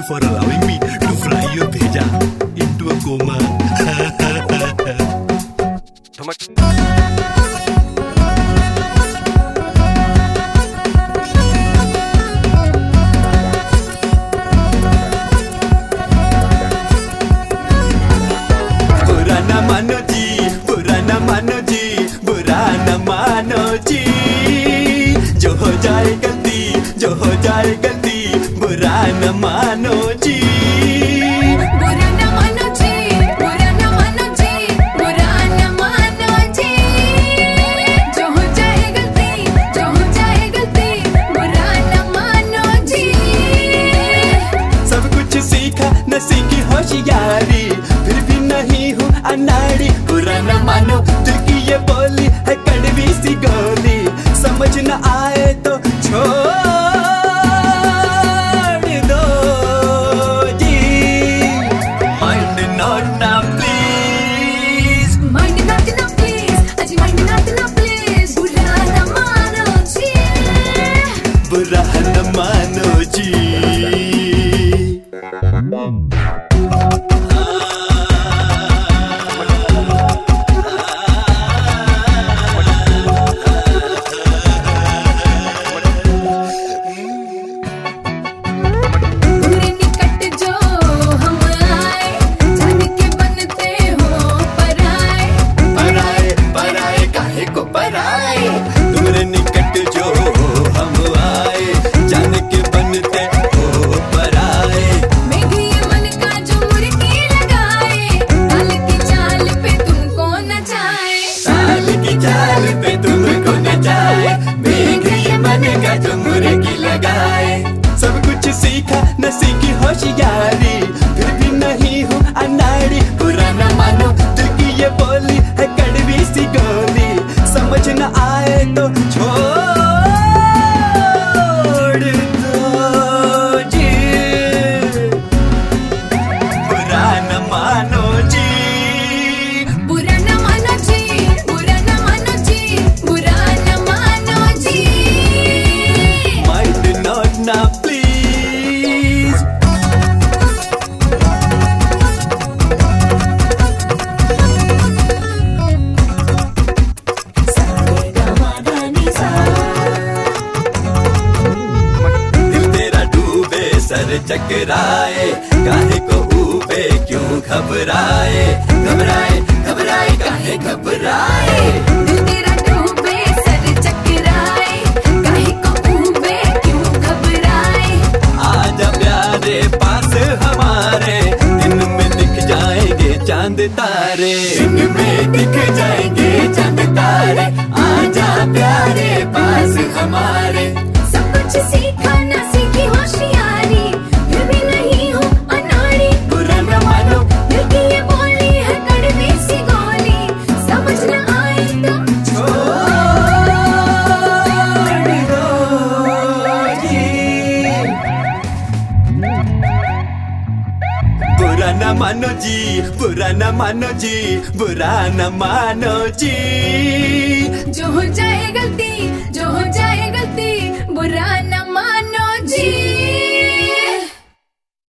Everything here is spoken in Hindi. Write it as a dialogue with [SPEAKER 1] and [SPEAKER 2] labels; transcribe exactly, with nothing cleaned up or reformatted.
[SPEAKER 1] you for allowing me to fly your bheja into a coma.
[SPEAKER 2] बुरा न मानो जी, बुरा न मानो जी, बुरा न मानो जी। जो हो जाए गलती, जो हो जाए गलती, बुरा न मानो जी।
[SPEAKER 3] बुरा न मानो जी, बुरा न मानो जी, बुरा न मानो जी। जो हो जाए गलती, जो हो जाए गलती, बुरा न मानो जी।
[SPEAKER 2] सब कुछ सीखा न सीखी होशियारी, फिर भी नहीं हूँ अनाड़ी। बुरा न मानो दिल की ये बोली है कड़वी सी गोली, समझ न आए तो छोड़ दो जी। माइंड नॉट ना प्लीज,
[SPEAKER 3] माइंड नॉट ना प्लीज, अजी माइंड नॉट ना प्लीज। बुरा न मानो जी,
[SPEAKER 2] बुरा न मानो जी। सब कुछ सीखा न सीखी होशियारी, फिर भी नहीं हूँ अनाड़ी। बुरा न मानो दिल की ये बोली है कड़वी सी गोली, समझ न आए तो छोड़ दो जी। बुरा न मानो जी,
[SPEAKER 3] बुरा न मानो जी, बुरा न मानो जी, बुरा न मानो जी।
[SPEAKER 2] माइंड नॉट ना प्लीज। दिल तेरा डूबे सर चकराए, काहे को ऊबे क्यों घबराए, घबराए घबराए काहे घबराए।
[SPEAKER 3] दिल तेरा डूबे सर चकराए, काहे को ऊबे क्यों घबराए।
[SPEAKER 2] आजा प्यारे पास हमारे, दिन में दिख जाएंगे चांद तारे, दिन में दिख जाएंगे चांद तारे। आजा प्यारे पास हमारे।
[SPEAKER 3] सब कुछ सीखा न सीखी होशियारी, फिर भी नहीं हूँ अनाड़ी।
[SPEAKER 2] बुरा न मानो
[SPEAKER 3] दिल की ये बोली है कड़वी सी गोली, समझ न आए तो
[SPEAKER 2] छोड़ दो जी। बुरा न मानो जी, बुरा न मानो जी, बुरा न मानो जी।
[SPEAKER 3] जो हो जाए गलती, जो हो जाए गलती, बुरा न मानो जी।